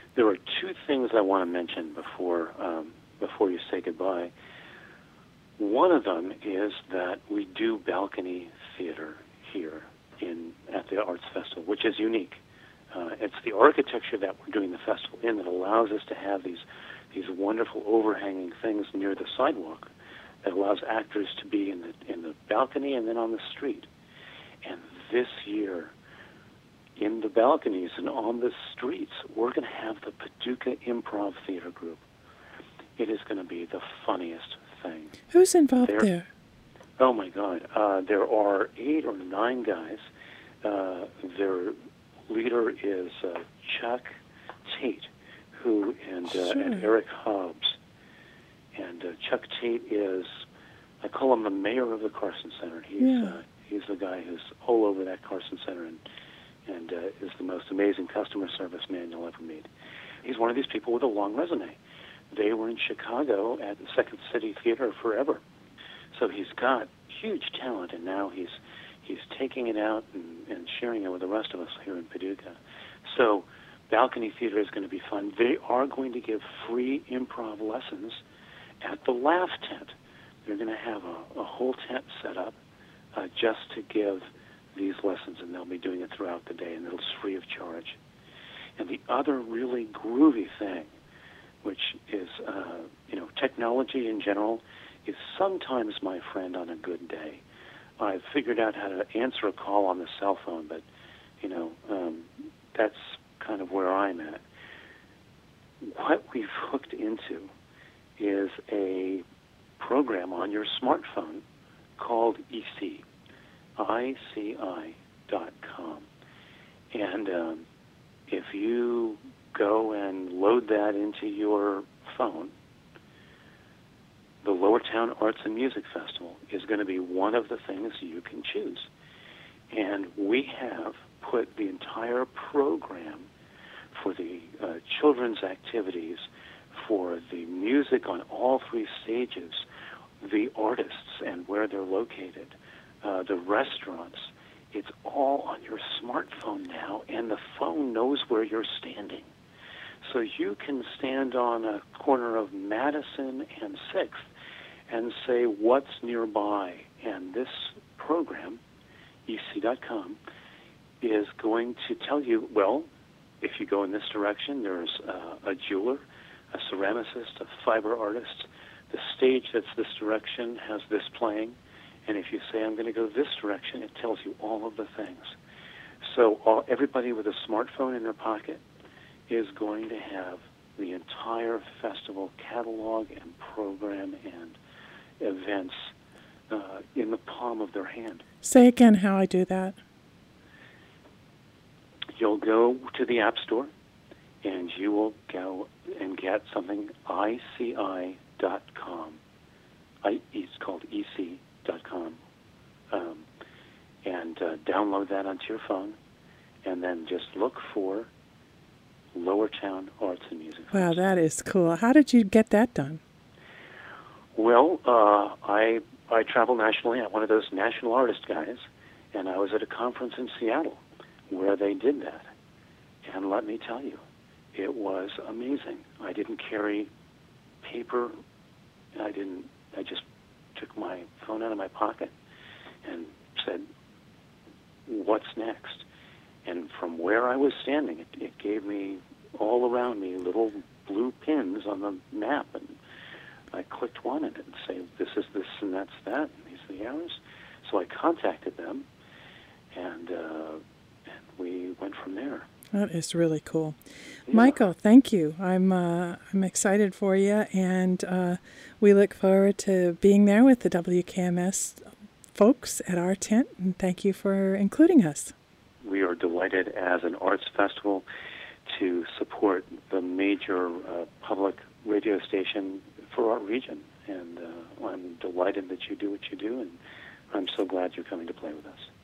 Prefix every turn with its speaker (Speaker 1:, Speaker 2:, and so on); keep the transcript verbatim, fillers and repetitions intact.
Speaker 1: There are two things I want to mention before um, before you say goodbye. One of them is that we do balcony theater here in at the Arts Festival, which is unique. Uh, it's the architecture that we're doing the festival in that allows us to have these these wonderful overhanging things near the sidewalk that allows actors to be in the in the balcony and then on the street. And this year, in the balconies and on the streets, we're going to have the Paducah Improv Theater Group. It is going to be the funniest thing.
Speaker 2: Who's involved
Speaker 1: They're,
Speaker 2: there?
Speaker 1: Oh, my God. Uh, there are eight or nine guys. Uh, their leader is uh, Chuck Tate, who and, uh,
Speaker 2: Sure.
Speaker 1: and Eric Hobbs. And uh, Chuck Tate is, I call him the mayor of the Carson Center. He's
Speaker 2: Yeah.
Speaker 1: uh, he's the guy who's all over that Carson Center and and uh, is the most amazing customer service man you'll ever meet. He's one of these people with a long resume. They were in Chicago at the Second City Theater forever. So he's got huge talent, and now he's he's taking it out and, and sharing it with the rest of us here in Paducah. So balcony theater is going to be fun. They are going to give free improv lessons at the Laugh Tent. They're going to have a, a whole tent set up uh, just to give these lessons, and they'll be doing it throughout the day, and it's free of charge. And the other really groovy thing, which is, uh, you know, technology in general is sometimes my friend on a good day. I've figured out how to answer a call on the cell phone, but, you know, um, that's kind of where I'm at. What we've hooked into is a program on your smartphone called E C, I C I dot com. And um, if you go and load that into your phone, the Lowertown Arts and Music Festival is going to be one of the things you can choose. And we have put the entire program for the uh, children's activities, for the music on all three stages, the artists and where they're located, uh, the restaurants. It's all on your smartphone now, and the phone knows where you're standing. So you can stand on a corner of Madison and sixth and say what's nearby. And this program, E C dot com, is going to tell you, well, if you go in this direction, there's uh, a jeweler, a ceramicist, a fiber artist. The stage that's this direction has this playing. And if you say, I'm going to go this direction, it tells you all of the things. So all, everybody with a smartphone in their pocket is going to have the entire festival catalog and program and events uh, in the palm of their hand.
Speaker 2: Say again how I do that.
Speaker 1: You'll go to the App Store, and you will go and get something, I C I dot com. I, it's called E C dot com. Um, and uh, download that onto your phone, and then just look for Lowertown Arts and Music
Speaker 2: Wow,
Speaker 1: Festival.
Speaker 2: that is cool. How did you get that done?
Speaker 1: Well, uh, I I travel nationally. I'm one of those national artist guys, and I was at a conference in Seattle where they did that. And let me tell you, it was amazing. I didn't carry paper. I didn't. I just took my phone out of my pocket and said, "What's next?" And from where I was standing, it, it gave me all around me little blue pins on the map, and I clicked one and it would say, this is this and that's that, and these are the hours. So I contacted them, and, uh, and we went from there.
Speaker 2: That is really cool.
Speaker 1: Yeah.
Speaker 2: Michael, thank you. I'm uh, I'm excited for you, and uh, we look forward to being there with the W K M S folks at our tent, and thank you for including us.
Speaker 1: We are delighted as an arts festival to support the major uh, public radio station for our region. And uh, I'm delighted that you do what you do, and I'm so glad you're coming to play with us.